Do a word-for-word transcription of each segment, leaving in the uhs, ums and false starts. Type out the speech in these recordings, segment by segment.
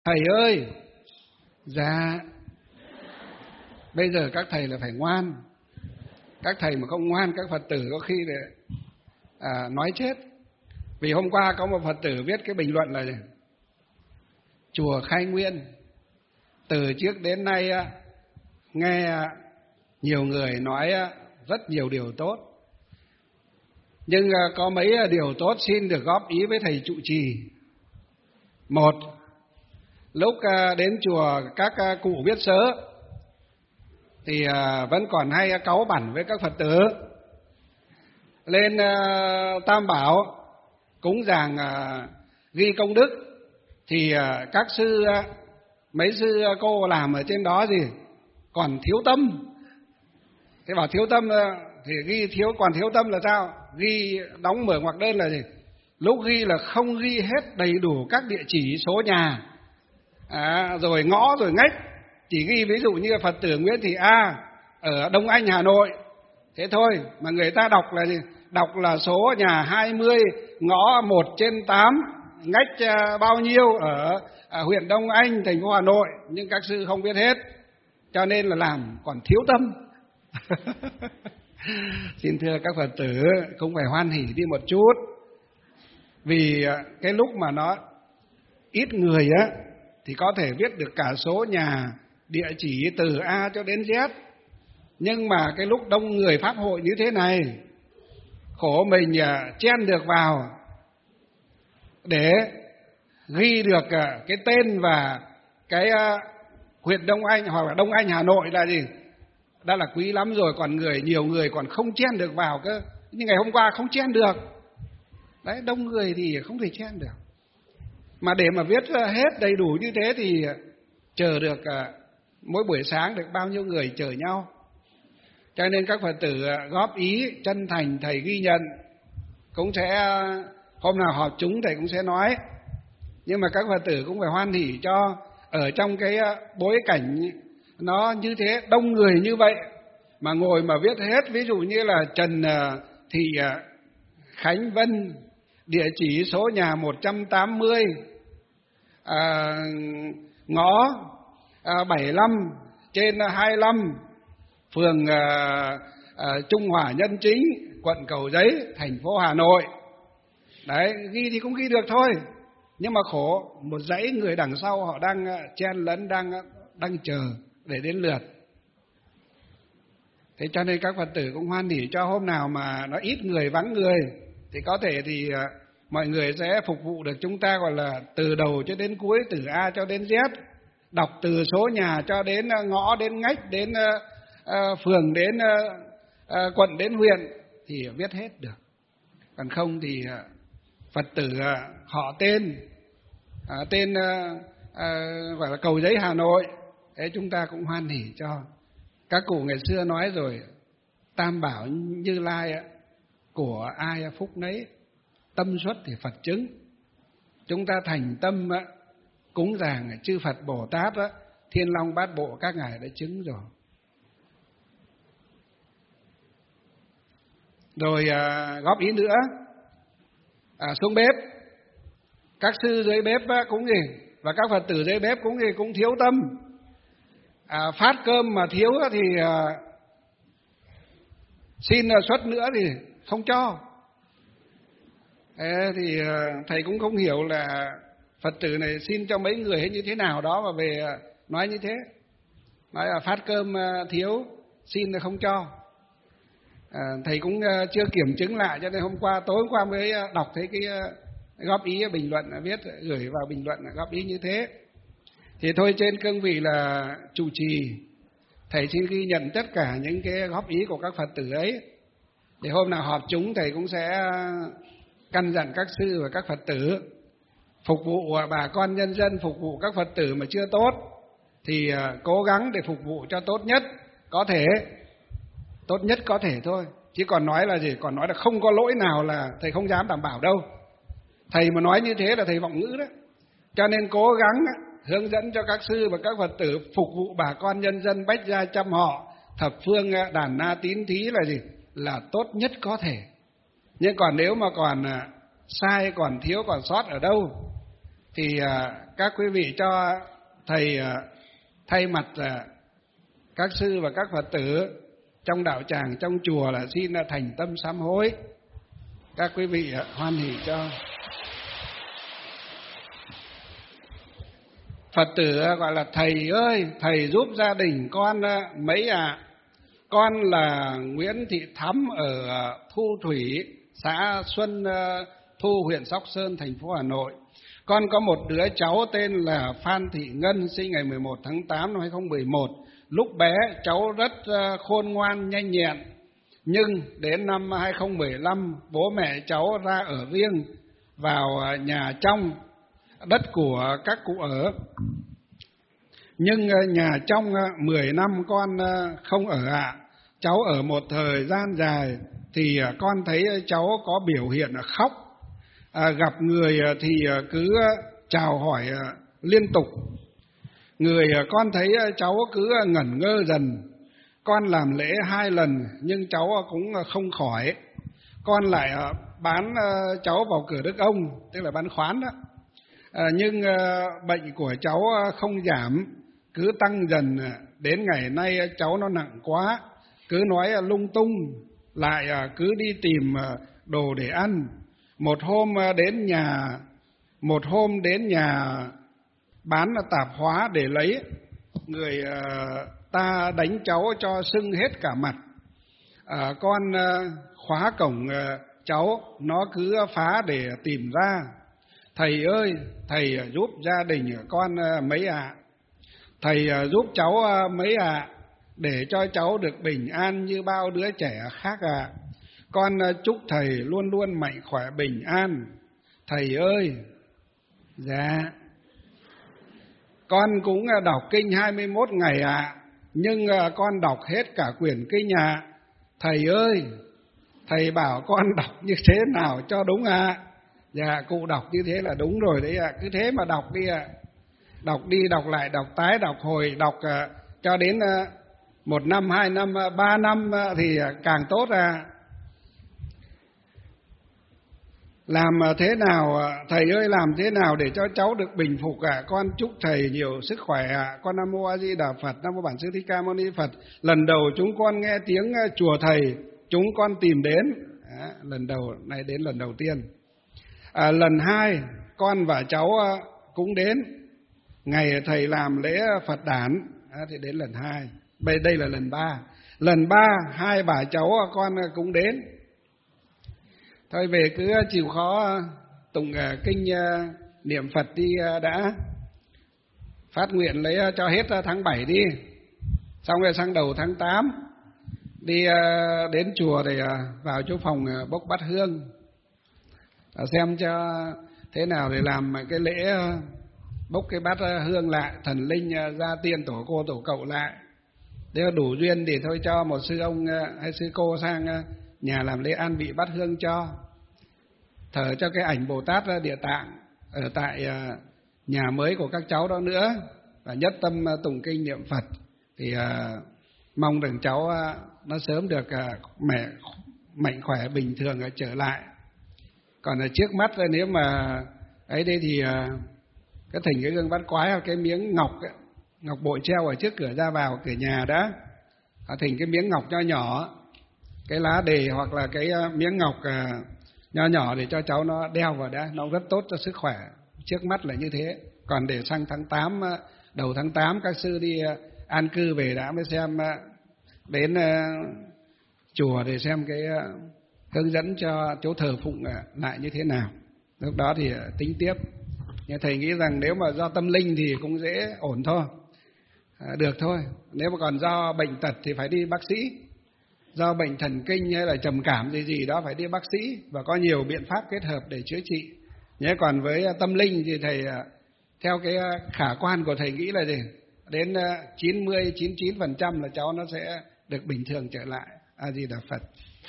Thầy ơi! Dạ. Bây giờ các thầy là phải ngoan. Các thầy mà không ngoan, các Phật tử có khi là à, nói chết. Vì hôm qua có một Phật tử viết cái bình luận là gì? Chùa Khai Nguyên từ trước đến nay nghe nhiều người nói rất nhiều điều tốt, nhưng có mấy điều tốt xin được góp ý với thầy trụ trì. Một, lúc đến chùa các cụ viết sớ thì vẫn còn hay cáu bẳn với các Phật tử. Lên Tam Bảo cúng dường ghi công đức thì các sư, mấy sư cô làm ở trên đó gì còn thiếu tâm. Thế bảo thiếu tâm thì ghi thiếu, còn thiếu tâm là sao? Ghi đóng mở ngoặc đơn là gì? Lúc ghi là không ghi hết đầy đủ các địa chỉ số nhà, à, rồi ngõ rồi ngách, chỉ ghi ví dụ như Phật tử Nguyễn Thị A ở Đông Anh Hà Nội, thế thôi. Mà người ta đọc là gì? Đọc là số nhà hai mươi, ngõ một trên tám, ngách bao nhiêu ở huyện Đông Anh, thành phố Hà Nội, nhưng các sư không biết hết, cho nên là làm còn thiếu tâm. Xin thưa các Phật tử, cũng phải hoan hỉ đi một chút. Vì cái lúc mà nó ít người á thì có thể viết được cả số nhà, địa chỉ từ A cho đến Z. Nhưng mà cái lúc đông người pháp hội như thế này, khổ mình chen được vào để ghi được cái tên và cái huyện Đông Anh hoặc là Đông Anh Hà Nội là gì? Đã là quý lắm rồi, còn người nhiều người còn không chen được vào cơ. Nhưng ngày hôm qua không chen được. Đấy, đông người thì không thể chen được. Mà để mà viết hết đầy đủ như thế thì chờ được mỗi buổi sáng được bao nhiêu người chờ nhau. Cho nên các Phật tử góp ý chân thành, thầy ghi nhận. Cũng sẽ hôm nào họp chúng thầy cũng sẽ nói. Nhưng mà các Phật tử cũng phải hoan hỉ cho ở trong cái bối cảnh nó như thế, đông người như vậy mà ngồi mà viết hết. Ví dụ như là Trần Thị Khánh Vân, địa chỉ số nhà một trăm tám mươi, à, ngõ à, bảy mươi lăm trên hai mươi lăm, phường à, à, Trung Hòa Nhân Chính, quận Cầu Giấy, thành phố Hà Nội. Đấy, ghi thì cũng ghi được thôi. Nhưng mà khổ, một dãy người đằng sau họ đang chen lấn, đang đang chờ để đến lượt. Thế cho nên các Phật tử cũng hoan hỉ cho hôm nào mà nó ít người, vắng người thì có thể thì mọi người sẽ phục vụ được chúng ta, gọi là từ đầu cho đến cuối, từ A cho đến Z, đọc từ số nhà cho đến ngõ, đến ngách, đến uh, phường, đến uh, uh, quận, đến huyện thì viết hết được. Còn không thì uh, Phật tử uh, họ tên uh, tên uh, uh, gọi là Cầu Giấy Hà Nội, thế chúng ta cũng hoan hỉ cho. Các cụ ngày xưa nói rồi, Tam Bảo Như Lai của ai phúc nấy, tâm xuất thì Phật chứng. Chúng ta thành tâm cúng dường chư Phật Bồ Tát, Thiên Long Bát Bộ các ngài đã chứng rồi. Rồi à, góp ý nữa, à, xuống bếp, các sư dưới bếp cũng gì, và các Phật tử dưới bếp cũng gì, cũng thiếu tâm. À, phát cơm mà thiếu thì à, xin suất nữa thì không cho. Thế thì à, thầy cũng không hiểu là Phật tử này xin cho mấy người hay như thế nào đó mà về à, nói như thế. Nói là phát cơm à, thiếu, xin là không cho. À, thầy cũng à, chưa kiểm chứng lại, cho nên hôm qua, tối hôm qua mới đọc thấy cái à, góp ý bình luận, viết gửi vào bình luận góp ý như thế. Thì thôi, trên cương vị là trụ trì, thầy xin ghi nhận tất cả những cái góp ý của các Phật tử ấy. Để hôm nào họp chúng thầy cũng sẽ căn dặn các sư và các Phật tử phục vụ bà con nhân dân, phục vụ các Phật tử mà chưa tốt thì cố gắng để phục vụ cho tốt nhất có thể, tốt nhất có thể thôi. Chứ còn nói là gì? Còn nói là không có lỗi nào là thầy không dám đảm bảo đâu. Thầy mà nói như thế là thầy vọng ngữ đó. Cho nên cố gắng hướng dẫn cho các sư và các Phật tử phục vụ bà con nhân dân, bách gia trăm họ, thập phương đàn na tín thí là gì? Là tốt nhất có thể. Nhưng còn nếu mà còn sai, còn thiếu, còn sót ở đâu thì các quý vị cho thầy thay mặt các sư và các Phật tử trong đạo tràng, trong chùa là xin thành tâm sám hối. Các quý vị hoan hỉ cho. Phật tử gọi là thầy ơi, thầy giúp gia đình con mấy ạ. À. Con là Nguyễn Thị Thắm ở Thu Thủy, xã Xuân Thu, huyện Sóc Sơn, thành phố Hà Nội. Con có một đứa cháu tên là Phan Thị Ngân, sinh ngày mười một tháng tám năm hai không một một. Lúc bé cháu rất khôn ngoan, nhanh nhẹn. Nhưng đến năm hai không một lăm, bố mẹ cháu ra ở riêng vào nhà trong, đất của các cụ ở. Nhưng nhà trong mười năm con không ở ạ. À. Cháu ở một thời gian dài thì con thấy cháu có biểu hiện khóc. À, gặp người thì cứ chào hỏi liên tục. Người con thấy cháu cứ ngẩn ngơ dần. Con làm lễ hai lần nhưng cháu cũng không khỏi. Con lại bán cháu vào cửa Đức Ông, tức là bán khoán đó. À, nhưng bệnh của cháu không giảm, cứ tăng dần. Đến ngày nay cháu nó nặng quá, cứ nói lung tung, lại cứ đi tìm đồ để ăn. Một hôm đến nhà, một hôm đến nhà bán tạp hóa để lấy, người ta đánh cháu cho sưng hết cả mặt. À, con khóa cổng cháu, nó cứ phá để tìm ra. Thầy ơi, thầy giúp gia đình con mấy ạ. À. Thầy giúp cháu mấy ạ, à, để cho cháu được bình an như bao đứa trẻ khác ạ. À. Con chúc thầy luôn luôn mạnh khỏe bình an. Thầy ơi. Dạ. Con cũng đọc kinh hai mươi mốt ngày ạ. À, nhưng con đọc hết cả quyển kinh ạ. À. Thầy ơi, thầy bảo con đọc như thế nào cho đúng ạ. À. Dạ, cụ đọc như thế là đúng rồi đấy ạ. À. Cứ thế mà đọc đi ạ. À. Đọc đi, đọc lại, đọc tái, đọc hồi, đọc uh, cho đến uh, một năm, hai năm, uh, ba năm uh, thì càng tốt à. Làm thế nào, thầy ơi, làm thế nào để cho cháu được bình phục ạ? À? Con chúc thầy nhiều sức khỏe ạ. À. Con Nam Mô A Di Đà Phật, Nam Mô Bản Sư Thích Ca Mâu Ni Phật. Lần đầu chúng con nghe tiếng chùa thầy, chúng con tìm đến. À, lần đầu này đến lần đầu tiên. À, lần hai, con và cháu cũng đến. Ngày thầy làm lễ Phật đản, à, thì đến lần hai. Bây đây là lần ba. Lần ba, hai bà cháu con cũng đến. Thôi về cứ chịu khó tụng kinh niệm Phật đi đã. Phát nguyện lấy cho hết tháng bảy đi. Xong rồi sang đầu tháng tám đi đến chùa để vào chỗ phòng bốc bát hương. Xem cho thế nào để làm cái lễ bốc cái bát hương lại, thần linh gia tiên tổ cô tổ cậu lại. Nếu đủ duyên thì thôi cho một sư ông hay sư cô sang nhà làm lễ an vị bát hương cho. Thờ cho cái ảnh Bồ Tát Địa Tạng ở tại nhà mới của các cháu đó nữa. Và nhất tâm tụng kinh niệm Phật. Thì mong rằng cháu nó sớm được mẹ mạnh khỏe bình thường trở lại. Còn ở trước mắt nếu mà ấy đây thì cái thỉnh cái gương bát quái hoặc cái miếng ngọc ấy, ngọc bội treo ở trước cửa ra vào cửa nhà đó. Thỉnh cái miếng ngọc nho nhỏ, cái lá đề hoặc là cái miếng ngọc nho nhỏ để cho cháu nó đeo vào đó, nó rất tốt cho sức khỏe. Trước mắt là như thế. Còn để sang tháng tám, đầu tháng tám các sư đi an cư về đã mới xem, đến chùa để xem cái hướng dẫn cho chỗ thờ phụng lại như thế nào. Lúc đó thì tính tiếp. Nhưng thầy nghĩ rằng nếu mà do tâm linh thì cũng dễ ổn thôi, à, được thôi. Nếu mà còn do bệnh tật thì phải đi bác sĩ, do bệnh thần kinh hay là trầm cảm gì gì đó phải đi bác sĩ, và có nhiều biện pháp kết hợp để chữa trị. Nhé, còn với tâm linh thì thầy theo cái khả quan của thầy nghĩ là gì? Đến chín mươi, chín mươi chín phần trăm là cháu nó sẽ được bình thường trở lại. A Di Đà Phật.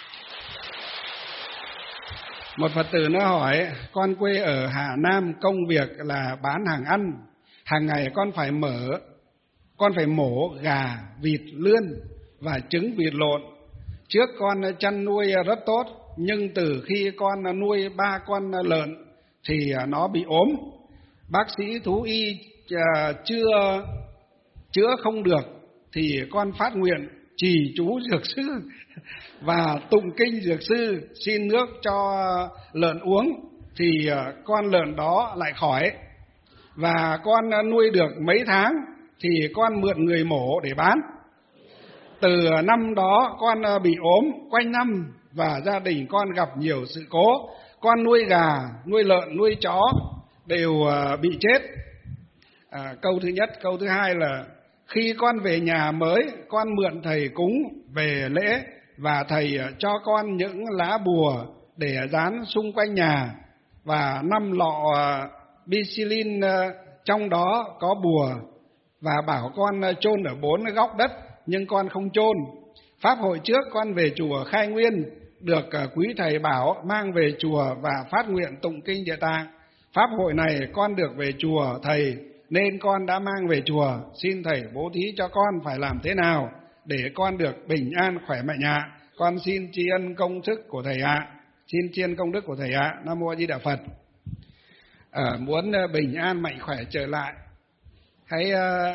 Một Phật tử nó hỏi, con quê ở Hà Nam, công việc là bán hàng ăn. Hàng ngày con phải mở, con phải mổ gà, vịt, lươn và trứng vịt lộn. Trước con chăn nuôi rất tốt, nhưng từ khi con nuôi ba con lợn thì nó bị ốm. bác sĩ thú y uh, chưa chữa không được thì con phát nguyện trì chú dược sư và tụng kinh dược sư xin nước cho lợn uống thì uh, con lợn đó lại khỏi. Và con nuôi được mấy tháng thì con mượn người mổ để bán. Từ năm đó con bị ốm quanh năm và gia đình con gặp nhiều sự cố. Con nuôi gà, nuôi lợn, nuôi chó đều bị chết. À, câu thứ nhất. Câu thứ hai là khi con về nhà mới, con mượn thầy cúng về lễ và thầy cho con những lá bùa để dán xung quanh nhà và năm lọ bicillin trong đó có bùa và bảo con chôn ở bốn góc đất, nhưng con không chôn. Pháp hội trước con về chùa Khai Nguyên được quý thầy bảo mang về chùa và phát nguyện tụng kinh Địa Tạng. Pháp hội này con được về chùa thầy nên con đã mang về chùa, xin thầy bố thí cho con phải làm thế nào để con được bình an khỏe mạnh ạ. Con xin tri ân công đức của thầy ạ. Xin tri ân công đức của thầy ạ. Nam mô A Di Đà Phật. À, muốn bình an mạnh khỏe trở lại, hãy uh,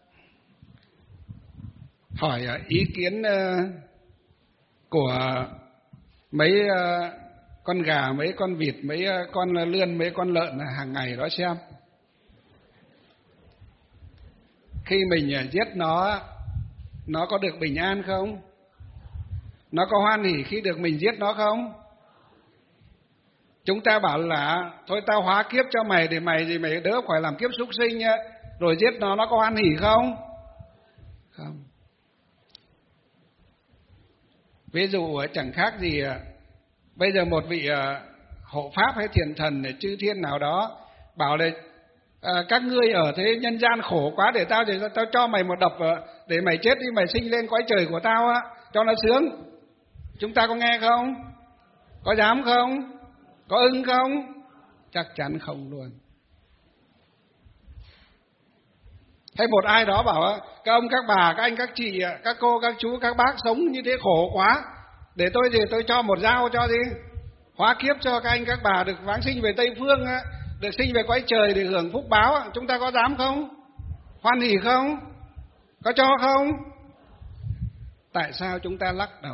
hỏi uh, ý kiến uh, của mấy uh, con gà, mấy con vịt, mấy uh, con lươn, mấy con lợn hàng ngày đó xem. Khi mình uh, giết nó, nó có được bình an không? Nó có hoan hỉ khi được mình giết nó không? Chúng ta bảo là thôi tao hóa kiếp cho mày để mày thì mày đỡ phải làm kiếp súc sinh nhá, rồi giết nó, nó có hoan hỉ không? Không. Ví dụ chẳng khác gì bây giờ một vị hộ pháp hay thiền thần chư thiên nào đó bảo là à, các ngươi ở thế nhân gian khổ quá, để tao để tao cho mày một đập để mày chết đi, mày sinh lên cõi trời của tao á, cho nó sướng. Chúng ta có nghe không? Có dám không? Có ưng không? Chắc chắn không luôn. Hay một ai đó bảo các ông, các bà, các anh, các chị, các cô, các chú, các bác sống như thế khổ quá, để tôi thì tôi cho một dao cho gì hóa kiếp cho các anh các bà được vãng sinh về Tây Phương, được sinh về cõi trời để hưởng phúc báo. Chúng ta có dám không? Hoan hỉ không? Có cho không? Tại sao chúng ta lắc đầu?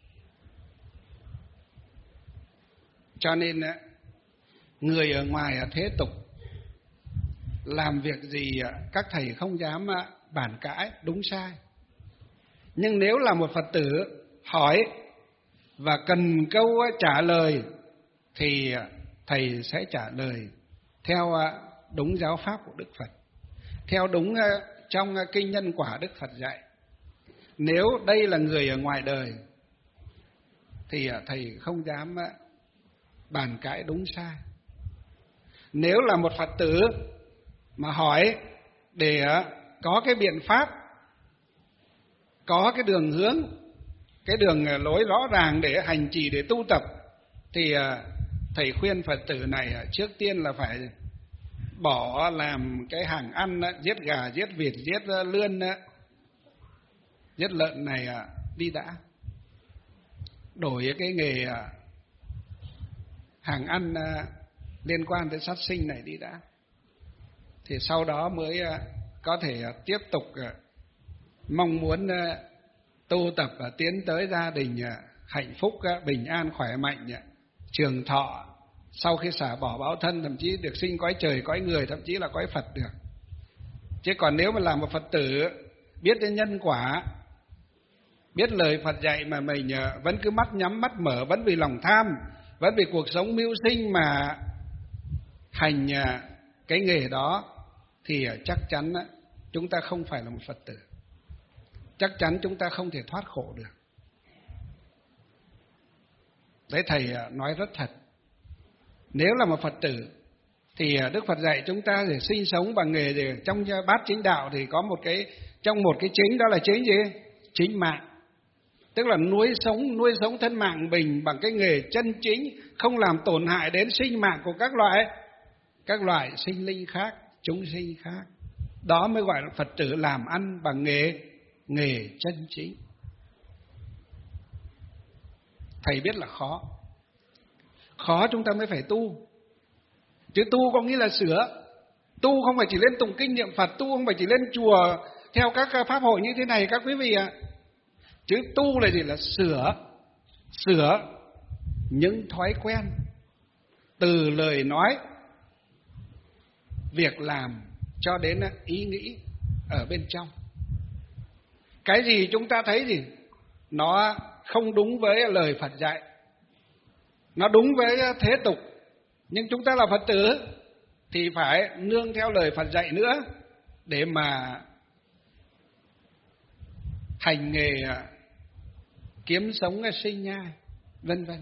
Cho nên người ở ngoài thế tục làm việc gì các thầy không dám bàn cãi đúng sai. Nhưng nếu là một Phật tử hỏi và cần câu trả lời thì thầy sẽ trả lời theo đúng giáo pháp của Đức Phật, theo đúng trong kinh nhân quả Đức Phật dạy. Nếu đây là người ở ngoài đời thì thầy không dám bàn cãi đúng sai. Nếu là một Phật tử mà hỏi để có cái biện pháp, có cái đường hướng, cái đường lối rõ ràng để hành trì, để tu tập, thì thầy khuyên Phật tử này trước tiên là phải bỏ làm cái hàng ăn, giết gà, giết vịt, giết lươn, giết lợn này đi đã. Đổi cái nghề hàng ăn liên quan tới sát sinh này đi đã, thì sau đó mới có thể tiếp tục mong muốn tu tập và tiến tới gia đình hạnh phúc, bình an, khỏe mạnh, trường thọ, sau khi xả bỏ báo thân thậm chí được sinh cõi trời, cõi người, thậm chí là cõi Phật được. Chứ còn nếu mà làm một Phật tử biết đến nhân quả, biết lời Phật dạy mà mình vẫn cứ mắt nhắm mắt mở, vẫn vì lòng tham, vẫn vì cuộc sống mưu sinh mà hành cái nghề đó, thì chắc chắn chúng ta không phải là một Phật tử. Chắc chắn chúng ta không thể thoát khổ được. Đấy, thầy nói rất thật. Nếu là một Phật tử thì Đức Phật dạy chúng ta để sinh sống bằng nghề gì? Trong bát chính đạo thì có một cái, trong một cái chính, đó là chính gì? Chính mạng. Tức là nuôi sống, nuôi sống thân mạng mình bằng cái nghề chân chính, không làm tổn hại đến sinh mạng của các loại các loại sinh linh khác, chúng sinh khác. Đó mới gọi là Phật tử làm ăn bằng nghề nghề chân chính. Thầy biết là khó. Khó chúng ta mới phải tu. Chứ tu có nghĩa là sửa. Tu không phải chỉ lên tụng kinh niệm Phật, tu không phải chỉ lên chùa theo các pháp hội như thế này các quý vị ạ. Chứ tu là gì? Là sửa, sửa những thói quen từ lời nói, việc làm cho đến ý nghĩ ở bên trong. Cái gì chúng ta thấy gì nó không đúng với lời Phật dạy, nó đúng với thế tục, nhưng chúng ta là Phật tử thì phải nương theo lời Phật dạy nữa để mà hành nghề kiếm sống sinh nhai, vân vân.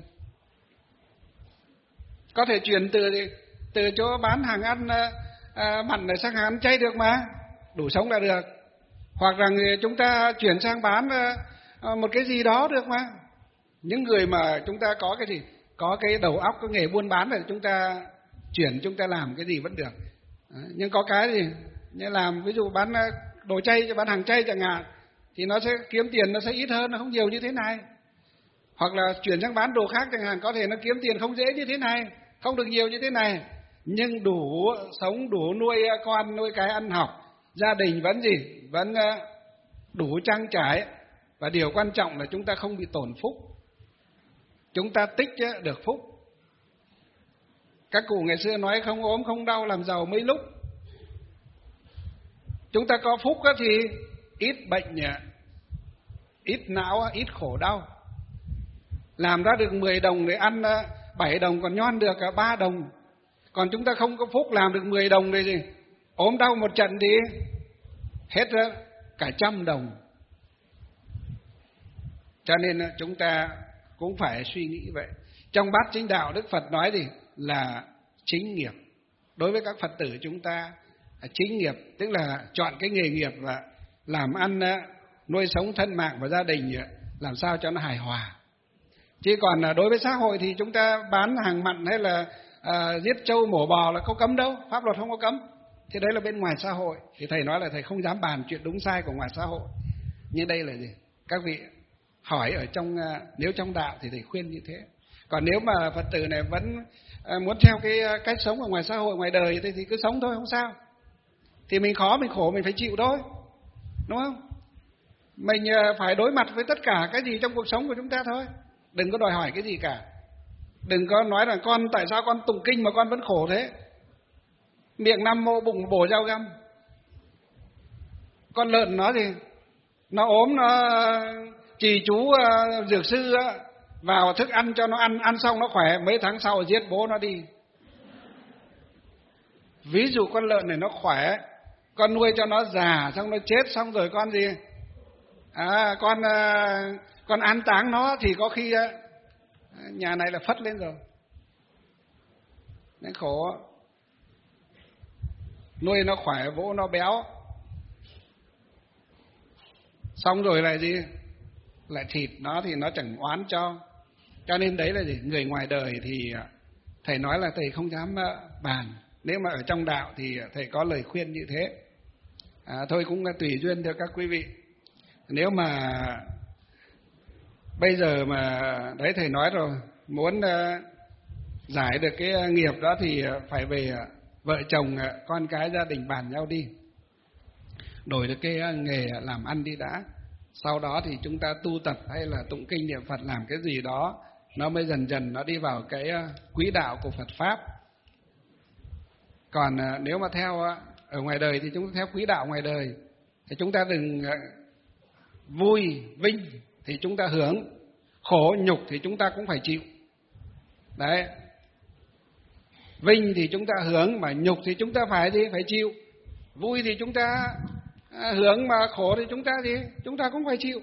Có thể chuyển từ từ chỗ bán hàng ăn à, mặn sang hàng ăn chay được mà, đủ sống là được. Hoặc rằng chúng ta chuyển sang bán à, một cái gì đó được mà. Những người mà chúng ta có cái gì, có cái đầu óc, có nghề buôn bán thì chúng ta chuyển, chúng ta làm cái gì vẫn được. À, nhưng có cái gì như làm ví dụ bán đồ chay, bán hàng chay chẳng hạn, thì nó sẽ kiếm tiền nó sẽ ít hơn, nó không nhiều như thế này. Hoặc là chuyển sang bán đồ khác chẳng hạn, có thể nó kiếm tiền không dễ như thế này, không được nhiều như thế này, nhưng đủ sống, đủ nuôi con, nuôi cái ăn học, gia đình vẫn gì, vẫn đủ trang trải. Và điều quan trọng là chúng ta không bị tổn phúc, chúng ta tích được phúc. Các cụ ngày xưa nói không ốm không đau làm giàu mấy lúc. Chúng ta có phúc thì ít bệnh, ít não, ít khổ đau. Làm ra được mười đồng để ăn bảy đồng, còn nhon được cả ba đồng. Còn chúng ta không có phúc, làm được mười đồng thì gì, ốm đau một trận thì hết cả trăm đồng. Cho nên chúng ta cũng phải suy nghĩ vậy. Trong bát chính đạo, Đức Phật nói gì là chính nghiệp. Đối với các Phật tử chúng ta, chính nghiệp tức là chọn cái nghề nghiệp và làm ăn, nuôi sống thân mạng và gia đình làm sao cho nó hài hòa. Chứ còn đối với xã hội thì chúng ta bán hàng mặn hay là à, giết trâu mổ bò là có cấm đâu, pháp luật không có cấm. Thì đấy là bên ngoài xã hội. Thì thầy nói là thầy không dám bàn chuyện đúng sai của ngoài xã hội. Nhưng đây là gì? Các vị hỏi ở trong, nếu trong đạo thì thầy khuyên như thế. Còn nếu mà Phật tử này vẫn muốn theo cái cách sống ở ngoài xã hội, ngoài đời thì cứ sống thôi, không sao. Thì mình khó, mình khổ, mình phải chịu thôi, đúng không? Mình phải đối mặt với tất cả cái gì trong cuộc sống của chúng ta thôi. Đừng có đòi hỏi cái gì cả. Đừng có nói là con tại sao con tụng kinh mà con vẫn khổ thế. Miệng Nam Mô bụng bổ dao găm. Con lợn nó gì, nó ốm, nó trì chú uh, dược sư uh, vào thức ăn cho nó ăn, ăn xong nó khỏe, mấy tháng sau giết bố nó đi. Ví dụ con lợn này nó khỏe, con nuôi cho nó già xong nó chết, xong rồi con gì à, con uh, con an táng nó thì có khi uh, nhà này là phất lên rồi. Nên khổ. Nuôi nó khỏe, vỗ nó béo, xong rồi lại gì, lại thịt nó thì nó chẳng oán cho. Cho nên đấy là gì, người ngoài đời thì thầy nói là thầy không dám bàn. Nếu mà ở trong đạo thì thầy có lời khuyên như thế. À, thôi cũng tùy duyên theo các quý vị. Nếu mà bây giờ mà đấy thầy nói rồi, muốn uh, giải được cái nghiệp đó thì phải về vợ chồng, con cái, gia đình bàn nhau đi, đổi được cái nghề làm ăn đi đã. Sau đó thì chúng ta tu tập hay là tụng kinh niệm Phật, làm cái gì đó nó mới dần dần nó đi vào cái quỹ đạo của Phật Pháp. Còn nếu mà theo ở ngoài đời thì chúng ta theo quỹ đạo ngoài đời, thì chúng ta đừng vui, vinh thì chúng ta hưởng, khổ nhục thì chúng ta cũng phải chịu. Đấy. Vinh thì chúng ta hưởng, mà nhục thì chúng ta phải gì? Phải chịu. Vui thì chúng ta hưởng, mà khổ thì chúng ta gì? Chúng ta cũng phải chịu.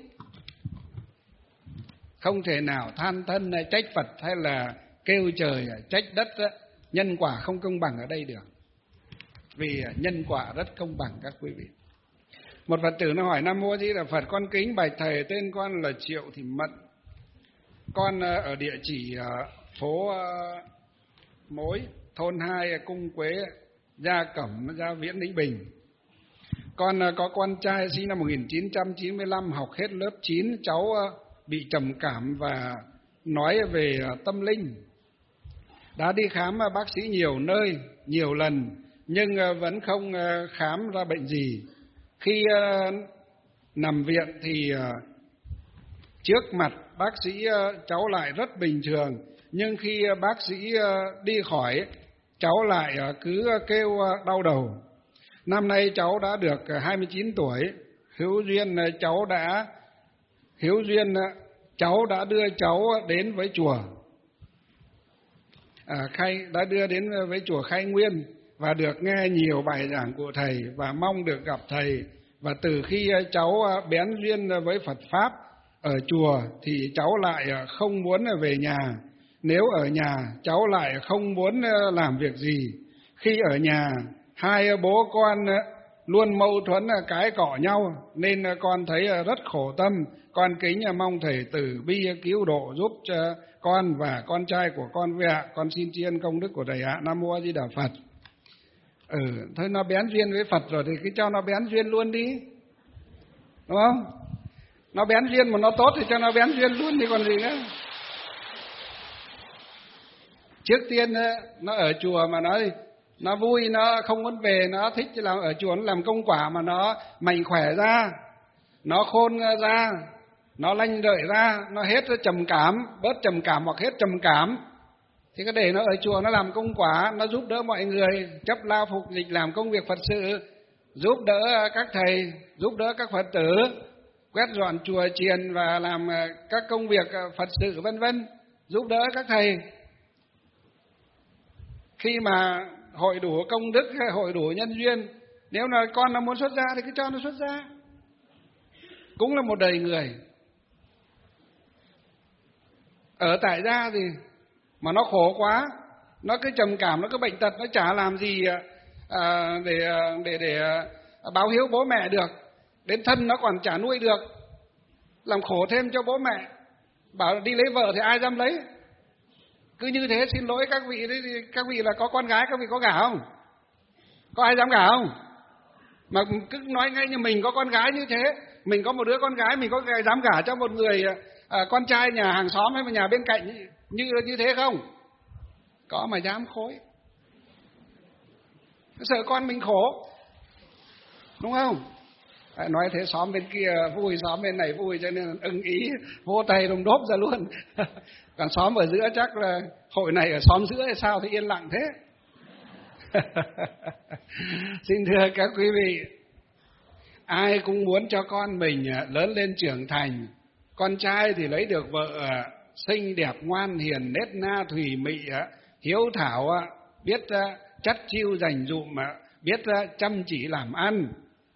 Không thể nào than thân trách Phật hay là kêu trời trách đất, nhân quả không công bằng ở đây được. Vì nhân quả rất công bằng các quý vị. Một Phật tử nó hỏi: Nam Mô Di Đà Phật, con kính bạch thầy, tên con là Triệu Thị Mận. Con ở địa chỉ phố Mối, thôn hai, Cung Quế, Gia Cẩm, Gia Viễn, Ninh Bình. Con có con trai sinh năm một nghìn chín trăm chín mươi lăm, học hết lớp chín. Cháu bị trầm cảm và nói về tâm linh. Đã đi khám bác sĩ nhiều nơi, nhiều lần, nhưng vẫn không khám ra bệnh gì. Khi nằm viện thì trước mặt bác sĩ cháu lại rất bình thường, nhưng khi bác sĩ đi khỏi, cháu lại cứ kêu đau đầu. Năm nay cháu đã được hai mươi chín tuổi, hữu duyên cháu đã hữu duyên cháu đã đưa cháu đến với chùa à, khai đã đưa đến với chùa Khai Nguyên và được nghe nhiều bài giảng của thầy và mong được gặp thầy. Và từ khi cháu bén duyên với Phật pháp ở chùa thì cháu lại không muốn về nhà. Nếu ở nhà cháu lại không muốn làm việc gì. Khi ở nhà hai bố con luôn mâu thuẫn cãi cọ nhau nên con thấy rất khổ tâm. Con kính mong thầy từ bi cứu độ giúp cho con và con trai của con với ạ. Con xin tri ân công đức của thầy ạ. Nam mô A Di Đà Phật. Ừ, thôi nó bén duyên với Phật rồi thì cứ cho nó bén duyên luôn đi, đúng không? Nó bén duyên mà nó tốt thì cho nó bén duyên luôn thì còn gì nữa. Trước tiên nó ở chùa mà nó nó vui, nó không muốn về, nó thích làm ở chùa, nó làm công quả mà nó mạnh khỏe ra, nó khôn ra, nó lanh lợi ra, nó hết trầm cảm, bớt trầm cảm hoặc hết trầm cảm thì cứ để nó ở chùa, nó làm công quả, nó giúp đỡ mọi người, chấp lao phục dịch, làm công việc Phật sự, giúp đỡ các thầy, giúp đỡ các Phật tử, quét dọn chùa chiền và làm các công việc Phật sự vân vân, giúp đỡ các thầy. Khi mà hội đủ công đức hay hội đủ nhân duyên, nếu là con nó muốn xuất gia thì cứ cho nó xuất gia, cũng là một đời người. Ở tại gia thì mà nó khổ quá, nó cứ trầm cảm, nó cứ bệnh tật, nó chả làm gì à, để để để báo hiếu bố mẹ được, đến thân nó còn chả nuôi được, làm khổ thêm cho bố mẹ. Bảo đi lấy vợ thì ai dám lấy. Cứ như thế, xin lỗi các vị đấy, các vị là có con gái, các vị có gả không? Có ai dám gả không? Mà cứ nói ngay như mình có con gái như thế, mình có một đứa con gái, mình có dám gả cho một người à, con trai nhà hàng xóm hay một nhà bên cạnh như như thế không? Có mà dám khối. Sợ con mình khổ, đúng không? À, nói thế xóm bên kia vui, xóm bên này vui, cho nên ưng ý vô tay đồng đốp ra luôn. Còn xóm ở giữa chắc là hội này ở xóm giữa hay sao thì yên lặng thế. Xin thưa các quý vị, ai cũng muốn cho con mình lớn lên trưởng thành. Con trai thì lấy được vợ xinh đẹp, ngoan hiền, nết na thùy mị, hiếu thảo, biết chắt chiu dành dụm, biết chăm chỉ làm ăn.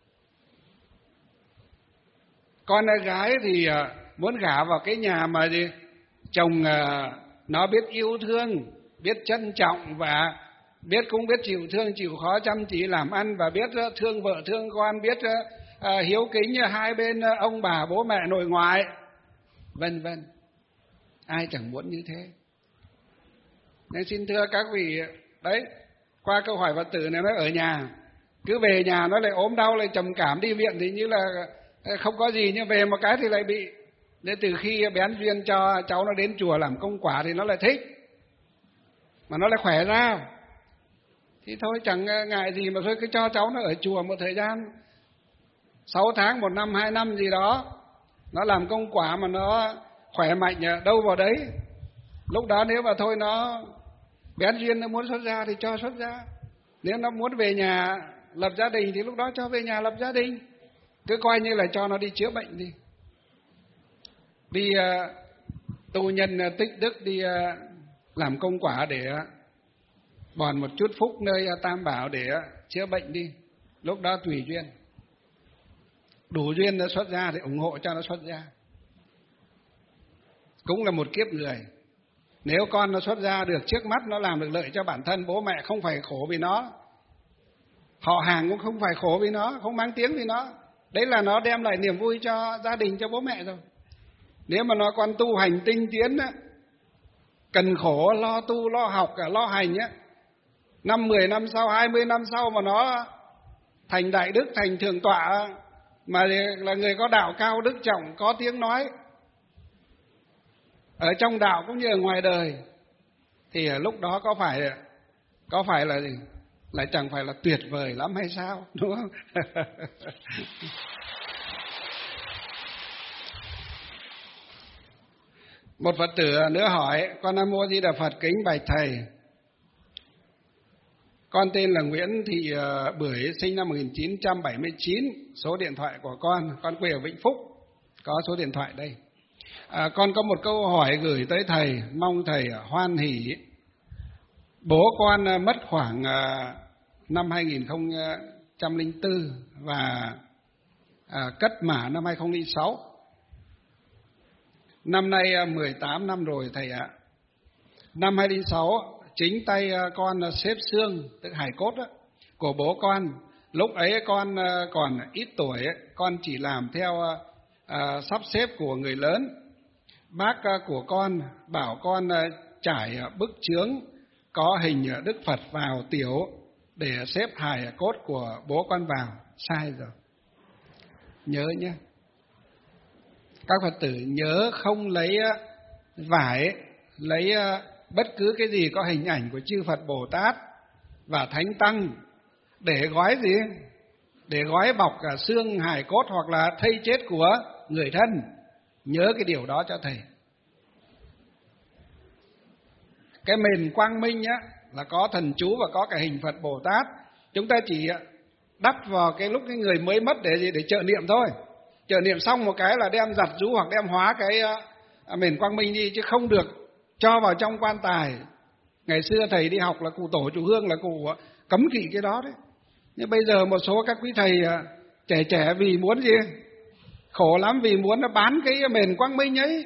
Con gái thì muốn gả vào cái nhà mà gì chồng nó biết yêu thương, biết trân trọng và biết cũng biết chịu thương chịu khó, chăm chỉ làm ăn và biết thương vợ thương con, biết hiếu kính hai bên ông bà bố mẹ nội ngoại, vân vân. Ai chẳng muốn như thế. Nên xin thưa các vị, đấy, qua câu hỏi Phật tử này, nó ở nhà, cứ về nhà nó lại ốm đau, lại trầm cảm, đi viện thì như là không có gì, nhưng về một cái thì lại bị. Nên từ khi bén duyên cho cháu nó đến chùa làm công quả thì nó lại thích, mà nó lại khỏe ra, thì thôi chẳng ngại gì mà thôi cứ cho cháu nó ở chùa một thời gian, sáu tháng, một năm, hai năm gì đó, nó làm công quả mà nó khỏe mạnh đâu vào đấy. Lúc đó nếu mà thôi nó bén duyên nó muốn xuất gia thì cho xuất gia. Nếu nó muốn về nhà lập gia đình thì lúc đó cho về nhà lập gia đình. Cứ coi như là cho nó đi chữa bệnh đi. Đi uh, tu nhân uh, tích đức, đi uh, làm công quả để uh, bòn một chút phúc nơi uh, Tam Bảo để uh, chữa bệnh đi. Lúc đó tùy duyên. Đủ duyên nó xuất gia thì ủng hộ cho nó xuất gia. Cũng là một kiếp người. Nếu con nó xuất gia được trước mắt, nó làm được lợi cho bản thân, bố mẹ không phải khổ vì nó, họ hàng cũng không phải khổ vì nó, không mang tiếng vì nó. Đấy là nó đem lại niềm vui cho gia đình, cho bố mẹ rồi. Nếu mà nó còn tu hành tinh tiến á, cần khổ, lo tu, lo học, lo hành á, năm, mười năm sau, hai mươi năm sau mà nó thành đại đức, thành thượng tọa, mà là người có đạo cao đức trọng, có tiếng nói ở trong đạo cũng như ở ngoài đời, thì lúc đó có phải có phải là gì? lại chẳng phải là tuyệt vời lắm hay sao, đúng không? Một Phật tử nữa hỏi: con Nam Mô Di Đà Phật, kính bạch thầy, con tên là Nguyễn Thị Bưởi, sinh năm một nghìn chín trăm bảy mươi chín. Số điện thoại của con, con quê ở Vĩnh Phúc, có số điện thoại đây. À, con có một câu hỏi gửi tới thầy, mong thầy hoan hỷ. Bố con mất khoảng năm hai nghìn không trăm lẻ bốn và à, cất mả năm hai nghìn không trăm lẻ sáu. Năm nay mười tám năm rồi thầy ạ. Năm hai nghìn không trăm lẻ sáu, chính tay con xếp xương, tức hài cốt đó, của bố con. Lúc ấy con còn ít tuổi, con chỉ làm theo à, sắp xếp của người lớn. Bác của con bảo con trải bức chướng có hình Đức Phật vào tiểu để xếp hài cốt của bố con vào. Sai rồi. Nhớ nhé. Các Phật tử nhớ không lấy vải, lấy bất cứ cái gì có hình ảnh của chư Phật Bồ Tát và Thánh Tăng để gói gì? Để gói bọc cả xương hài cốt hoặc là thây chết của người thân. Nhớ cái điều đó cho thầy. Cái mền quang minh á, là có thần chú và có cả hình Phật Bồ Tát. Chúng ta chỉ đắp vào cái lúc cái người mới mất để gì? Để trợ niệm thôi. Trợ niệm xong một cái là đem giặt rũ hoặc đem hóa cái mền quang minh đi, chứ không được cho vào trong quan tài. Ngày xưa thầy đi học là cụ tổ chủ hương là cụ cấm kỵ cái đó đấy. Nhưng bây giờ một số các quý thầy trẻ trẻ vì muốn gì? Khổ lắm, vì muốn nó bán cái mền quang minh ấy.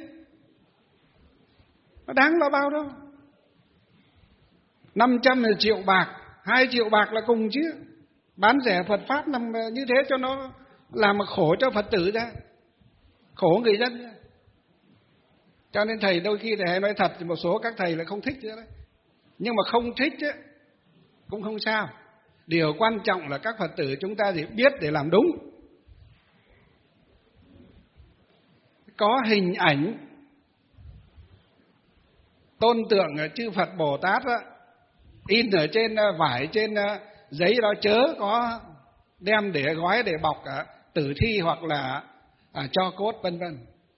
Nó đáng là bao đâu. năm trăm triệu bạc, hai triệu bạc là cùng chứ. Bán rẻ Phật Pháp làm như thế cho nó làm mà khổ cho Phật tử ra, khổ người dân. Cho nên thầy đôi khi thầy hay nói thật, một số các thầy là không thích nữa đấy. Nhưng mà không thích ấy, cũng không sao. Điều quan trọng là các Phật tử chúng ta chỉ biết để làm đúng. Có hình ảnh tôn tượng chư Phật Bồ Tát đó, in ở trên vải, trên giấy đó, chớ có đem để gói để bọc tử thi hoặc là à, cho cốt vân vân.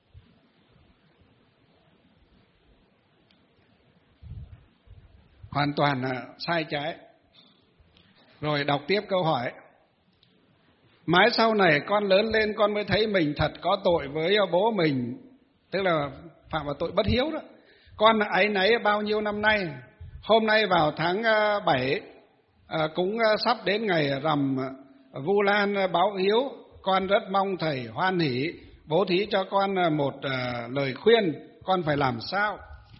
Hoàn toàn là sai trái. Rồi đọc tiếp câu hỏi. Mãi sau này con lớn lên con mới thấy mình thật có tội với bố mình, tức là phạm vào tội bất hiếu đó. Con áy náy bao nhiêu năm nay, hôm nay vào tháng bảy à, cũng sắp đến ngày rằm Vu Lan báo hiếu, con rất mong thầy hoan hỷ bố thí cho con một à, lời khuyên, con phải làm sao?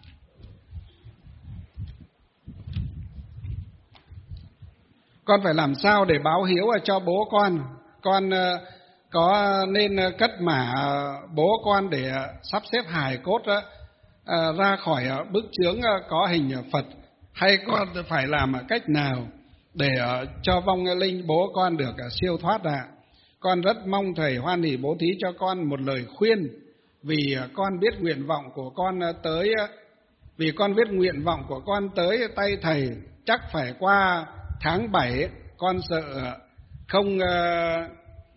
Con phải làm sao để báo hiếu cho bố con? Con uh, có nên cất mả bố con để sắp xếp hài cốt uh, ra khỏi bức chướng có hình Phật, hay con phải làm cách nào để uh, cho vong linh bố con được uh, siêu thoát ra? Con rất mong thầy hoan hỷ bố thí cho con một lời khuyên, vì uh, con biết nguyện vọng của con uh, tới uh, vì con biết nguyện vọng của con tới tay thầy chắc phải qua tháng bảy. Con sợ không uh,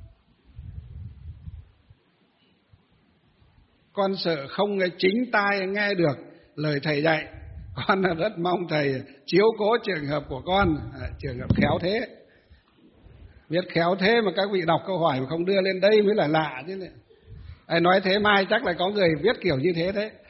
con sợ không chính tai nghe được lời thầy dạy. Con rất mong thầy chiếu cố trường hợp của con, à, trường hợp khéo thế. Biết khéo thế mà các vị đọc câu hỏi mà không đưa lên đây mới là lạ chứ. Ai nói thế mai chắc là có người viết kiểu như thế đấy.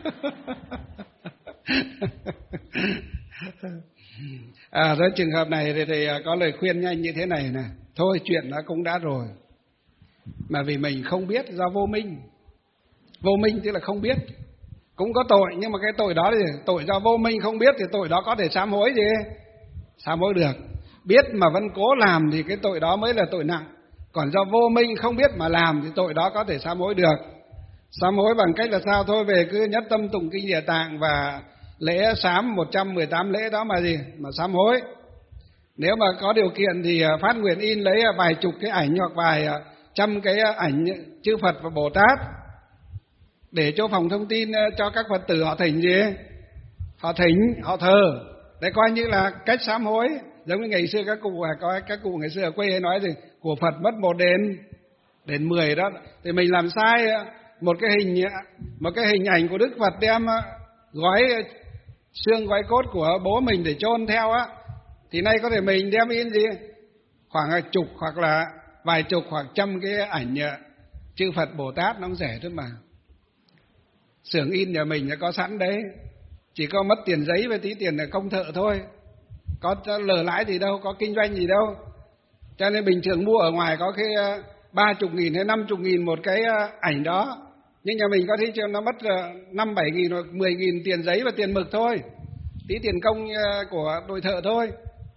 À, với trường hợp này thì, thì có lời khuyên nhanh như thế này nè. Thôi chuyện đã cũng đã rồi, mà vì mình không biết do vô minh. Vô minh tức là không biết, cũng có tội, nhưng mà cái tội đó thì tội do vô minh không biết, thì tội đó có thể sám hối gì? Sám hối được. Biết mà vẫn cố làm thì cái tội đó mới là tội nặng. Còn do vô minh không biết mà làm thì tội đó có thể sám hối được. Sám hối bằng cách là sao? Thôi về cứ nhất tâm tụng kinh Địa Tạng và lễ sám một trăm mười tám lễ đó mà gì? Mà sám hối. Nếu mà có điều kiện thì phát nguyện in lấy vài chục cái ảnh hoặc vài trăm cái ảnh chư Phật và Bồ Tát để cho phòng thông tin cho các Phật tử họ thỉnh gì? Họ thỉnh, họ thờ. Để coi như là cách sám hối. Giống như ngày xưa các cụ có các cụ ngày xưa ở quê hay nói gì của Phật mất một đền đền mười đó, thì mình làm sai một cái hình một cái hình ảnh của Đức Phật đem gói xương gói cốt của bố mình để chôn theo á, thì nay có thể mình đem in gì khoảng chục hoặc là vài chục hoặc trăm cái ảnh chư Phật Bồ Tát, nó cũng rẻ thôi mà. Xưởng in nhà mình đã có sẵn đấy, chỉ có mất tiền giấy với tí tiền công thợ thôi, có lờ lãi gì đâu, có kinh doanh gì đâu. Cho nên bình thường mua ở ngoài có cái ba chục nghìn hay năm chục nghìn một cái ảnh đó, nhưng nhà mình có thấy chưa, nó mất năm bảy nghìn hoặc mười nghìn tiền giấy và tiền mực thôi, tí tiền công của đội thợ thôi.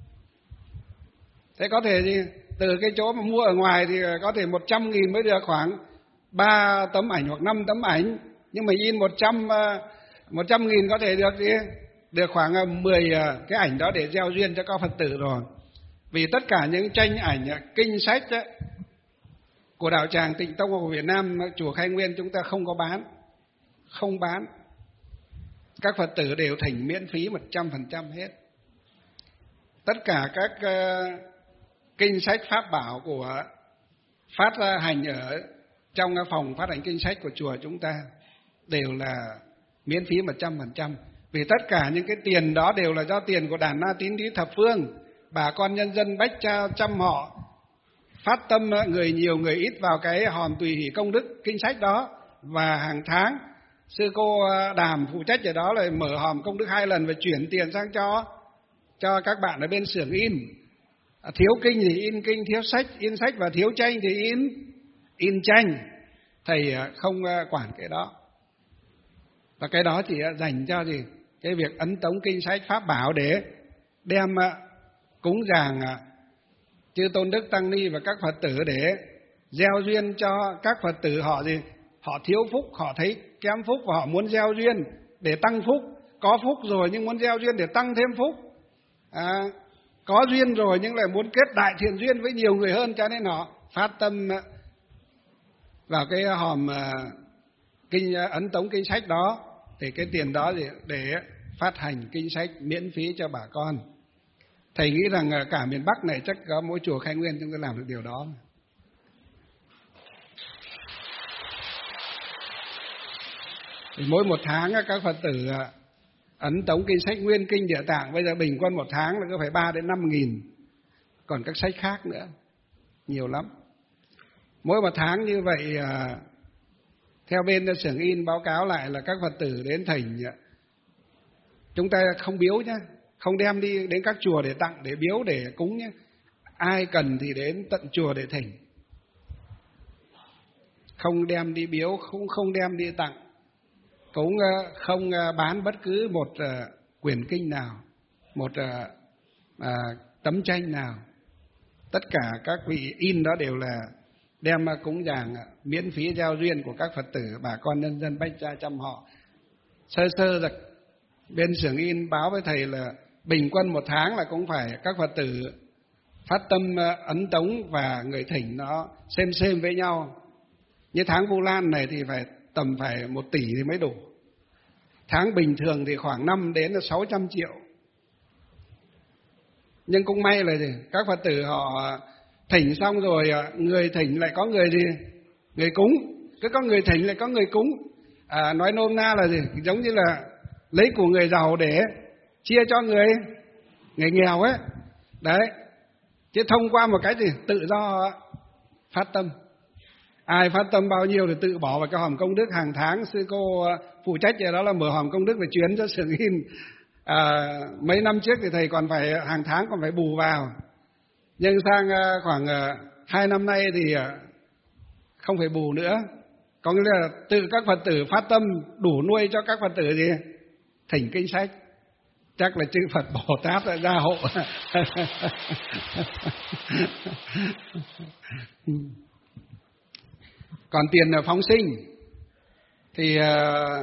Thế có thể gì từ cái chỗ mà mua ở ngoài thì có thể một trăm nghìn mới được khoảng ba tấm ảnh hoặc năm tấm ảnh, nhưng mà in một trăm một trăm nghìn có thể được gì được khoảng mười cái ảnh đó để gieo duyên cho các Phật tử rồi. Vì tất cả những tranh ảnh kinh sách ấy, của đạo tràng Tịnh Tông của Việt Nam, chùa Khai Nguyên chúng ta không có bán, không bán. Các Phật tử đều thỉnh miễn phí một trăm phần trăm hết. Tất cả các uh, kinh sách pháp bảo của phát hành ở trong phòng phát hành kinh sách của chùa chúng ta đều là miễn phí một trăm phần trăm. Vì tất cả những cái tiền đó đều là do tiền của Đàn Na Tín Thí Thập Phương, bà con nhân dân bách cha trăm họ phát tâm người nhiều người ít vào cái hòm tùy hỷ công đức kinh sách đó, và hàng tháng sư cô Đàm phụ trách ở đó là mở hòm công đức hai lần và chuyển tiền sang cho cho các bạn ở bên xưởng in. Thiếu kinh thì in kinh, thiếu sách in sách, và thiếu tranh thì in in tranh. Thầy không quản cái đó, và cái đó chỉ dành cho gì cái việc ấn tống kinh sách pháp bảo để đem cúng dường chư tôn đức tăng ni và các Phật tử để gieo duyên cho các Phật tử họ gì họ thiếu phúc, họ thấy kém phúc và họ muốn gieo duyên để tăng phúc. Có phúc rồi nhưng muốn gieo duyên để tăng thêm phúc, à, có duyên rồi nhưng lại muốn kết đại thiện duyên với nhiều người hơn, cho nên họ phát tâm vào cái hòm kinh ấn tống kinh sách đó, thì cái tiền đó để phát hành kinh sách miễn phí cho bà con. Thầy nghĩ rằng cả miền Bắc này chắc có mỗi chùa Khai Nguyên chúng ta làm được điều đó. Thì mỗi một tháng các Phật tử ấn tống kinh sách Nguyên Kinh Địa Tạng bây giờ bình quân một tháng là có phải ba đến năm nghìn, còn các sách khác nữa nhiều lắm. Mỗi một tháng như vậy, theo bên xưởng in báo cáo lại là các Phật tử đến thỉnh, chúng ta không biếu nhé, không đem đi đến các chùa để tặng, để biếu, để cúng nhé. Ai cần thì đến tận chùa để thỉnh, không đem đi biếu, cũng không đem đi tặng, cũng không bán bất cứ một quyển kinh nào, một à, tấm tranh nào. Tất cả các vị in đó đều là đem cúng dường miễn phí giao duyên của các Phật tử, bà con nhân dân bách gia trăm họ. Sơ sơ là bên xưởng in báo với thầy là bình quân một tháng là cũng phải các Phật tử phát tâm ấn tống và người thỉnh nó xem xem với nhau. Như tháng Vu Lan này thì phải tầm phải một tỷ thì mới đủ. Tháng bình thường thì khoảng năm đến sáu trăm triệu. Nhưng cũng may là gì? Các Phật tử họ thỉnh xong rồi, người thỉnh lại có người gì? Người cúng. Cứ có người thỉnh lại có người cúng. À, nói nôm na là gì? Giống như là lấy của người giàu để chia cho người người nghèo ấy. Đấy. Chứ thông qua một cái gì? Tự do phát tâm. Ai phát tâm bao nhiêu thì tự bỏ vào cái hòm công đức. Hàng tháng sư cô phụ trách vậy đó là mở hòm công đức và chuyến cho xưởng in. À, mấy năm trước thì thầy còn phải hàng tháng còn phải bù vào, nhưng sang khoảng hai năm nay thì không phải bù nữa, có nghĩa là tự các Phật tử phát tâm đủ nuôi cho các Phật tử gì thỉnh kinh sách. Chắc là chư Phật Bồ Tát đã gia hộ. Còn tiền phóng sinh thì uh,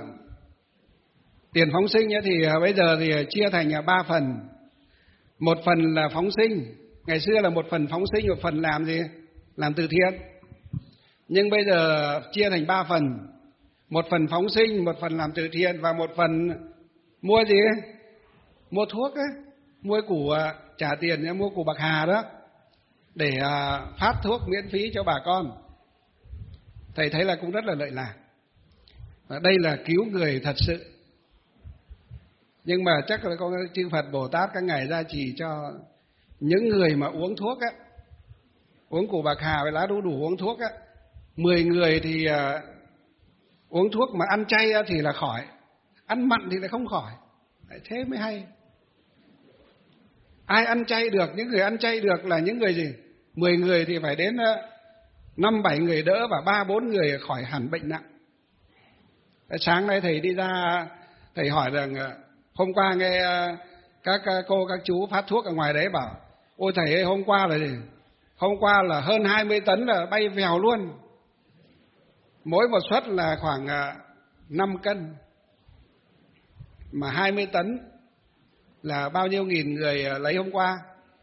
tiền phóng sinh thì bây giờ thì chia thành ba phần. Một phần là phóng sinh, ngày xưa là một phần phóng sinh, một phần làm gì? Làm từ thiện. Nhưng bây giờ chia thành ba phần. Một phần phóng sinh, một phần làm từ thiện, và một phần mua gì? Mua thuốc ấy, mua củ trả tiền để mua củ bạc hà đó, để phát thuốc miễn phí cho bà con. Thầy thấy là cũng rất là lợi lạc. Và đây là cứu người thật sự. Nhưng mà chắc là con chư Phật Bồ Tát các ngài gia trì cho những người mà uống thuốc á, uống củ bạc hà với lá đu đủ uống thuốc á, mười người thì uh, uống thuốc mà ăn chay thì là khỏi, ăn mặn thì lại không khỏi. Thế mới hay. Ai ăn chay được, những người ăn chay được là những người gì? Mười người thì phải đến năm bảy người đỡ và ba bốn người khỏi hẳn bệnh nặng. Sáng nay thầy đi ra, thầy hỏi rằng hôm qua nghe các cô các chú phát thuốc ở ngoài đấy bảo: ôi thầy ơi, hôm qua là gì? Hôm qua là hơn hai mươi tấn là bay vèo luôn. Mỗi một suất là khoảng năm cân. Mà hai mươi tấn là bao nhiêu nghìn người lấy hôm qua?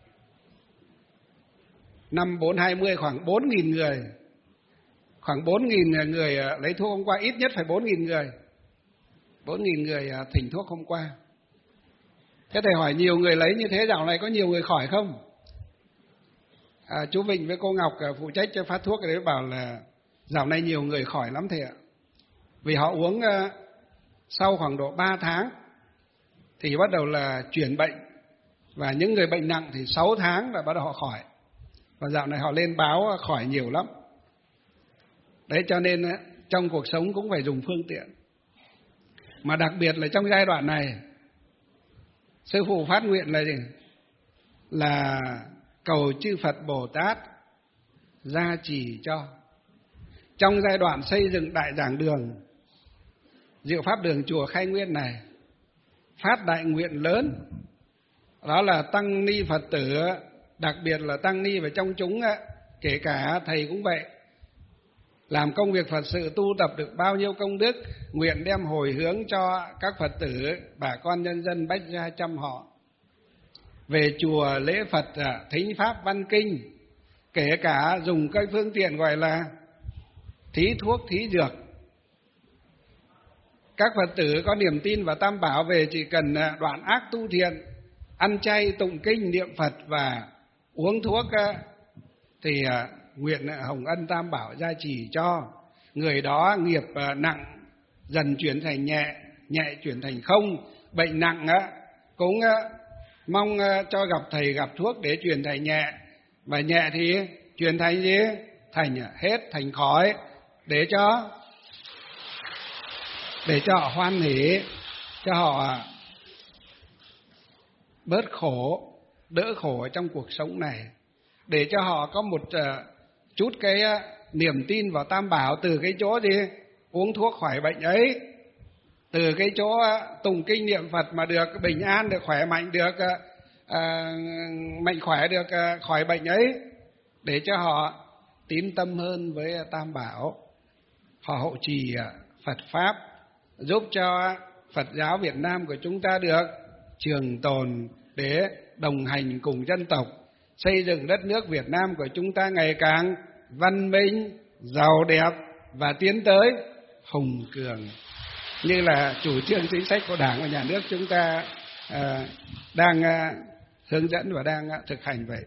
Năm bốn hai mươi khoảng bốn nghìn người. Khoảng bốn nghìn người lấy thuốc hôm qua, ít nhất phải bốn nghìn người. bốn nghìn người thỉnh thuốc hôm qua. Thế thầy hỏi nhiều người lấy như thế dạo này có nhiều người khỏi không? À, chú Vịnh với cô Ngọc phụ trách cho phát thuốc đấy bảo là dạo này nhiều người khỏi lắm thầy ạ. Vì họ uống sau khoảng độ ba tháng thì bắt đầu là chuyển bệnh. Và những người bệnh nặng thì sáu tháng là bắt đầu họ khỏi. Và dạo này họ lên báo khỏi nhiều lắm. Đấy, cho nên trong cuộc sống cũng phải dùng phương tiện. Mà đặc biệt là trong giai đoạn này, Sư phụ phát nguyện là gì? Là cầu chư Phật Bồ Tát gia trì cho. Trong giai đoạn xây dựng đại giảng đường, Diệu Pháp Đường chùa Khai Nguyên này, phát đại nguyện lớn, đó là tăng ni Phật tử, đặc biệt là tăng ni và trong chúng, kể cả thầy cũng vậy, làm công việc Phật sự tu tập được bao nhiêu công đức, nguyện đem hồi hướng cho các Phật tử, bà con nhân dân bách gia trăm họ. Về chùa lễ Phật, thính Pháp văn kinh, kể cả dùng cái phương tiện gọi là thí thuốc, thí dược. Các Phật tử có niềm tin và Tam Bảo về chỉ cần đoạn ác tu thiện, ăn chay, tụng kinh, niệm Phật và uống thuốc thì nguyện hồng ân Tam Bảo gia trì cho. Người đó nghiệp nặng dần chuyển thành nhẹ, nhẹ chuyển thành không. Bệnh nặng cũng mong cho gặp thầy gặp thuốc để chuyển thành nhẹ. Và nhẹ thì chuyển thành gì? Thành hết, thành khỏi. Để cho Để cho họ hoan hỉ, cho họ bớt khổ, đỡ khổ ở trong cuộc sống này. Để cho họ có một chút cái niềm tin vào Tam Bảo từ cái chỗ gì? Uống thuốc khỏi bệnh ấy. Từ cái chỗ tụng kinh niệm Phật mà được bình an, được khỏe mạnh, được à, mạnh khỏe, được à, khỏi bệnh ấy. Để cho họ tín tâm hơn với Tam Bảo. Họ hậu trì Phật Pháp, giúp cho Phật giáo Việt Nam của chúng ta được trường tồn, để đồng hành cùng dân tộc, xây dựng đất nước Việt Nam của chúng ta ngày càng văn minh, giàu đẹp và tiến tới hùng cường, như là chủ trương chính sách của Đảng và Nhà nước chúng ta à, đang à, hướng dẫn và đang à, thực hành vậy.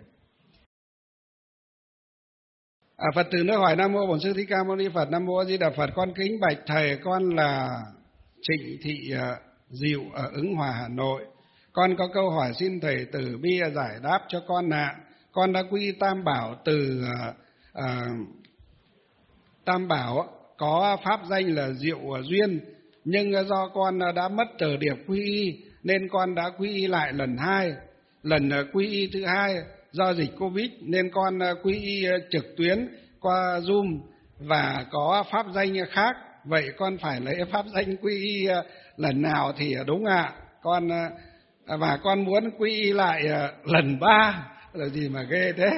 À, Phật tử nữa hỏi: Nam mô Bổn Sư Thích Ca Mâu Ni Phật. Nam mô A Di Đà Phật. Con kính bạch thầy, con là Trịnh Thị uh, Diệu ở Ứng Hòa, Hà Nội. Con có câu hỏi xin thầy từ bi giải đáp cho con ạ. Con đã quy Tam Bảo từ uh, uh, Tam Bảo có pháp danh là Diệu Duyên, nhưng do con đã mất tờ điệp quy y nên con đã quy y lại lần hai. Lần quy y thứ hai do dịch Covid nên con quy y trực tuyến qua Zoom và có pháp danh khác. Vậy con phải lấy pháp danh quy y lần nào thì đúng ạ? Con và con muốn quy y lại lần ba là gì mà ghê thế?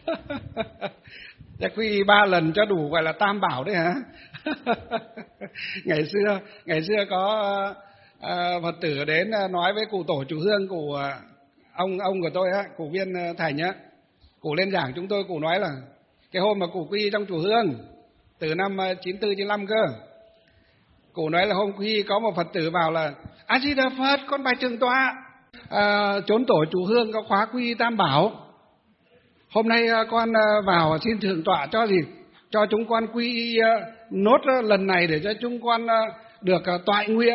Chắc quy y ba lần cho đủ gọi là Tam Bảo đấy hả? ngày xưa ngày xưa có uh, Phật tử đến nói với cụ tổ chủ hương, cụ uh, ông ông của tôi á, cụ Viên Thành á, cụ lên giảng chúng tôi, cụ nói là cái hôm mà cụ quy y trong chùa Hương từ năm chín tư chín lăm cơ, cụ nói là hôm quy y có một Phật tử vào là: A Di Đà Phật, con bạch thượng tọa, à, chốn tổ chùa Hương có khóa quy y Tam Bảo. Hôm nay à, con à, vào xin thượng tọa cho gì? Cho chúng con quy y à, nốt à, lần này để cho chúng con à, được à, toại nguyện.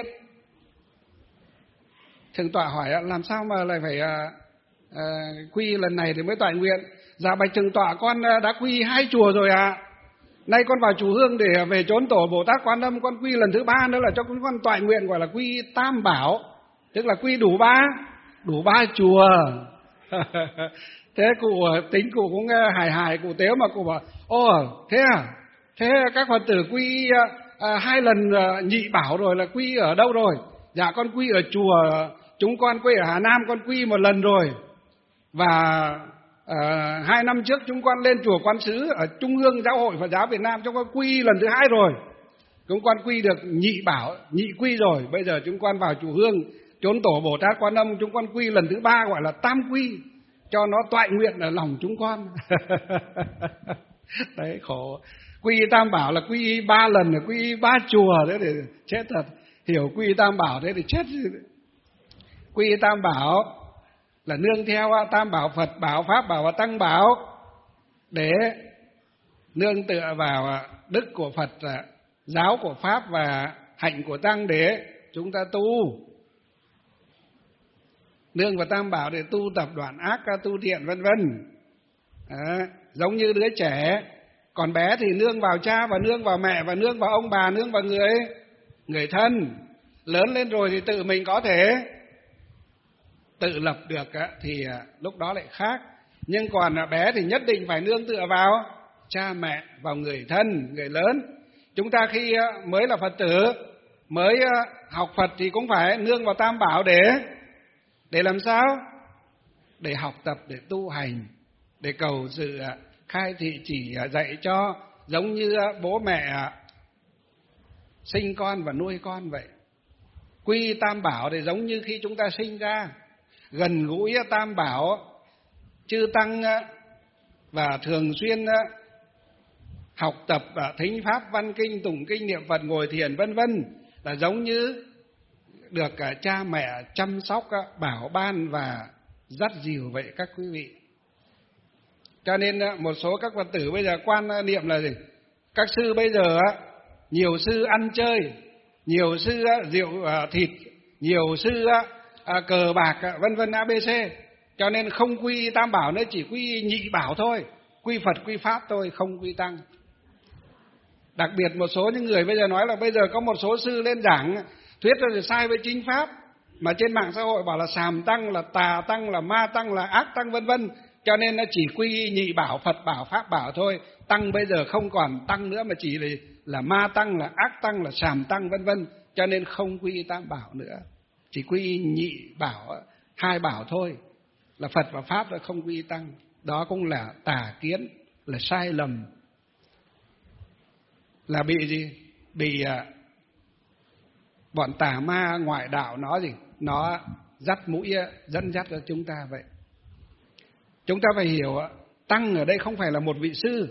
Thượng tọa hỏi à, làm sao mà lại phải à, à, quy y lần này thì mới toại nguyện? Dạ bạch thượng tọa, con à, đã quy y hai chùa rồi ạ. À. Nay con vào chùa Hương để về chốn tổ Bồ Tát Quan Âm, con quy lần thứ ba nữa là cho chúng con toại nguyện, gọi là quy Tam Bảo, tức là quy đủ ba, đủ ba chùa. Thế cụ tính cụ cũng hài hài, cụ tếu mà cụ bảo, ô thế à, thế các Phật tử quy à, hai lần à, nhị bảo rồi là quy ở đâu rồi? Dạ con quy ở chùa, chúng con quy ở Hà Nam, con quy một lần rồi. Và À, hai năm trước chúng con lên chùa Quán Sứ ở Trung ương Giáo hội Phật giáo Việt Nam, chúng con quy lần thứ hai rồi. Chúng con quy được nhị bảo, nhị quy rồi. Bây giờ chúng con vào chùa Hương, chốn tổ Bồ Tát Quan Âm, chúng con quy lần thứ ba, gọi là tam quy, cho nó toại nguyện ở lòng chúng con. Đấy, khổ. Quy Tam Bảo là quy ba lần, là quy ba chùa, thế để chết thật. Hiểu quy Tam Bảo thế thì chết. Quy Tam Bảo là nương theo Tam Bảo, Phật Bảo, Pháp Bảo và Tăng Bảo, để nương tựa vào đức của Phật, giáo của Pháp và hạnh của Tăng để chúng ta tu. Nương vào Tam Bảo để tu tập đoạn ác, tu thiện vân vân. Giống như đứa trẻ còn bé thì nương vào cha và nương vào mẹ và nương vào ông bà, nương vào người người thân. Lớn lên rồi thì tự mình có thể tự lập được thì lúc đó lại khác. Nhưng còn bé thì nhất định phải nương tựa vào cha mẹ, vào người thân, người lớn. Chúng ta khi mới là Phật tử, mới học Phật thì cũng phải nương vào Tam Bảo để để làm sao? Để học tập, để tu hành, để cầu sự khai thị chỉ dạy cho, giống như bố mẹ sinh con và nuôi con vậy. Quy Tam Bảo thì giống như khi chúng ta sinh ra, gần gũi Tam Bảo, chư tăng và thường xuyên học tập thính pháp, văn kinh, tụng kinh, niệm Phật, ngồi thiền vân vân, là giống như được cha mẹ chăm sóc, bảo ban và dắt dìu vậy các quý vị. Cho nên một số các Phật tử bây giờ quan niệm là gì? Các sư bây giờ nhiều sư ăn chơi, nhiều sư rượu thịt, nhiều sư À, cờ bạc vân vân a bê xê, cho nên không quy Tam Bảo nữa, chỉ quy nhị bảo thôi, quy Phật quy Pháp thôi, không quy Tăng. Đặc biệt một số những người bây giờ nói là bây giờ có một số sư lên giảng thuyết rồi sai với chính pháp, mà trên mạng xã hội bảo là sàm tăng, là tà tăng, là ma tăng, là ác tăng vân vân, cho nên nó chỉ quy nhị bảo, Phật bảo, Pháp bảo thôi. Tăng bây giờ không còn tăng nữa mà chỉ là, là ma tăng, là ác tăng, là sàm tăng vân vân, cho nên không quy Tam Bảo nữa, chỉ quy nhị bảo, hai bảo thôi, là Phật và Pháp, là không quy Tăng. Đó cũng là tà kiến, là sai lầm, là bị gì? Bị uh, bọn tà ma ngoại đạo nó gì? Nó dắt mũi, dẫn dắt cho chúng ta vậy. Chúng ta phải hiểu, Tăng ở đây không phải là một vị sư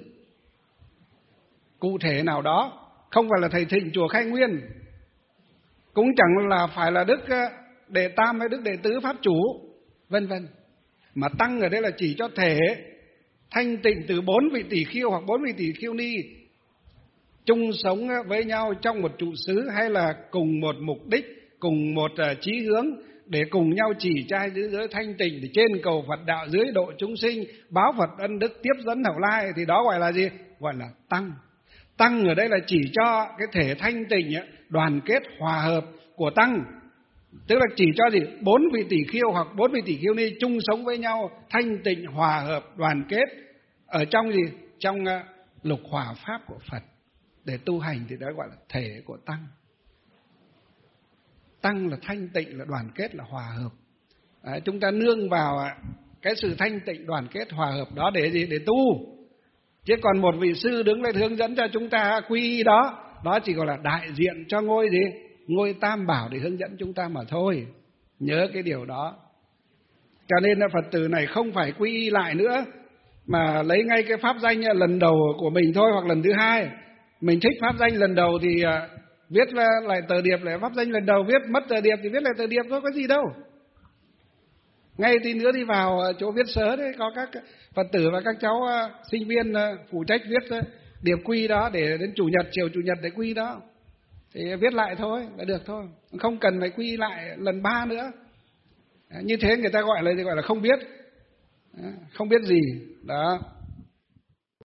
cụ thể nào đó, không phải là thầy Thịnh chùa Khai Nguyên, cũng chẳng là phải là Đức Đệ Tam hay Đức Đệ Tứ Pháp Chủ vân vân, mà Tăng ở đây là chỉ cho thể thanh tịnh từ bốn vị tỷ khiêu hoặc bốn vị tỷ khiêu ni chung sống với nhau trong một trụ xứ, hay là cùng một mục đích, cùng một chí hướng, để cùng nhau chỉ trai giữ giới thanh tịnh, để trên cầu Phật đạo, dưới độ chúng sinh, báo Phật ân đức, tiếp dẫn hậu lai, thì đó gọi là gì? Gọi là Tăng. Tăng ở đây là chỉ cho cái thể thanh tịnh, đoàn kết, hòa hợp của Tăng, tức là chỉ cho gì? Bốn vị tỷ khiêu hoặc bốn vị tỷ khiêu ni chung sống với nhau, thanh tịnh, hòa hợp, đoàn kết ở trong gì? Trong uh, lục hòa pháp của Phật để tu hành, thì đó gọi là thể của Tăng. Tăng là thanh tịnh, là đoàn kết, là hòa hợp. Đấy, chúng ta nương vào cái sự thanh tịnh, đoàn kết, hòa hợp đó để gì? Để tu. Chứ còn một vị sư đứng lên hướng dẫn cho chúng ta quy y đó, đó chỉ gọi là đại diện cho ngôi gì? Ngôi Tam Bảo để hướng dẫn chúng ta mà thôi. Nhớ cái điều đó. Cho nên là Phật tử này không phải quy y lại nữa, mà lấy ngay cái pháp danh lần đầu của mình thôi, hoặc lần thứ hai. Mình thích pháp danh lần đầu thì viết lại tờ điệp lại pháp danh lần đầu, viết mất tờ điệp thì viết lại tờ điệp thôi, có gì đâu. Ngay tí nữa đi vào chỗ viết sớ đấy, có các Phật tử và các cháu sinh viên phụ trách viết điệp quy đó, để đến chủ nhật, chiều chủ nhật để quy đó. Thì viết lại thôi là được thôi, không cần phải quy lại lần ba nữa. Như thế người ta gọi là gọi là không biết, không biết gì đó.